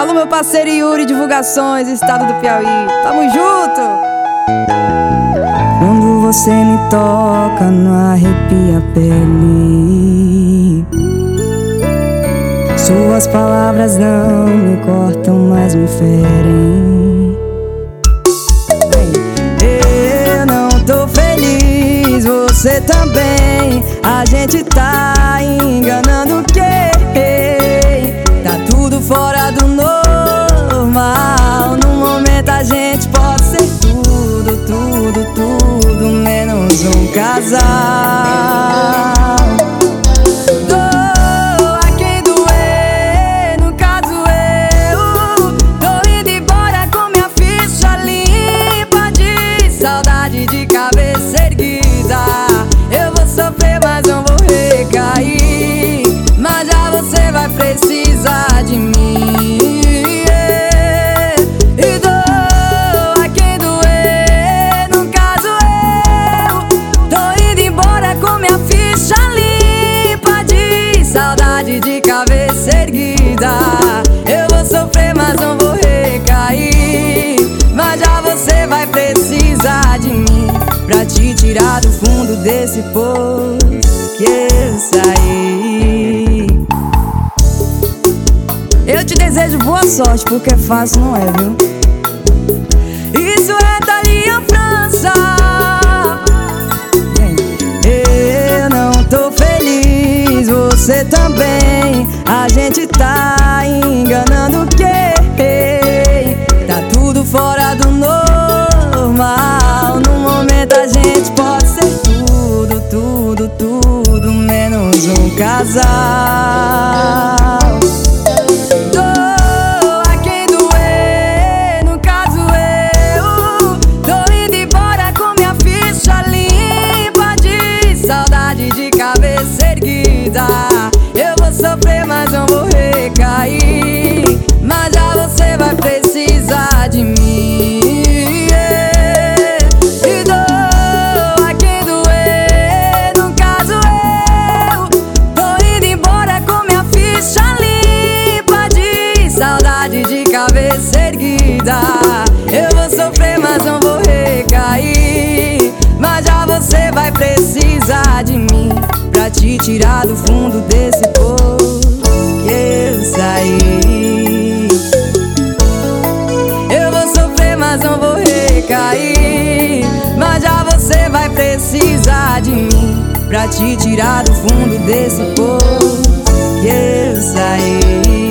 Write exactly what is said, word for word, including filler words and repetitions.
Alô, meu parceiro Yuri, divulgações, estado do Piauí. Tamo junto! Quando você me toca, não arrepia a pele. Suas palavras não me cortam, mas me ferem. Eu não tô feliz, você também. A gente tá enganando quem? Tá tudo fora do normal. No momento a gente pode ser tudo, tudo, tudo menos um casal. Dou a quem doer, no caso eu. Tô indo embora com minha ficha limpa de saudade de cabeça erguida. Eu vou sofrer, mas não vou recair. Mas já você vai precisar de mim. E dou a quem doer, no caso eu. Tô indo embora com minha ficha limpa de saudade de cabeça erguida. Eu vou sofrer, mas não vou recair. Mas já você vai precisar de mim pra te tirar do fundo desse poço que eu saí. Eu te desejo boa sorte, porque fácil não é, viu? Isso é Thalia França. Eu não tô feliz, você também. A gente tá enganando quem? Tá tudo fora do normal. No momento a gente pode ser tudo, tudo, tudo menos um casal. De cabeça erguida, eu vou sofrer, mas não vou recair. Mas já você vai precisar de mim. E dou a quem doer, no caso eu. Tô indo embora com minha ficha limpa de saudade de cabeça erguida. Eu vou sofrer, mas não vou recair. Mas já você vai precisar de mim pra te tirar do fundo desse poço que eu saí. Eu vou sofrer, mas não vou recair. Mas já você vai precisar de mim pra te tirar do fundo desse poço que eu saí.